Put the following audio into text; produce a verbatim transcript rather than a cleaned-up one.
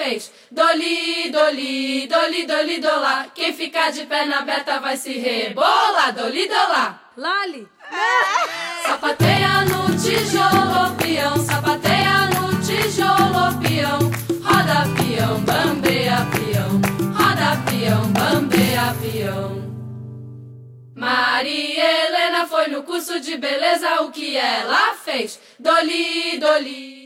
fez. Doli, doli, doli, doli, dolá. Quem ficar de perna aberta vai se rebolar. Doli, dolá. Lali. Sapateia no tijolo, peão. Sapateia no tijolo, peão. Roda, peão, bambeia, peão. Roda, peão, bambeia, peão. Maria Helena foi no curso de beleza, o que ela fez? Doli, doli.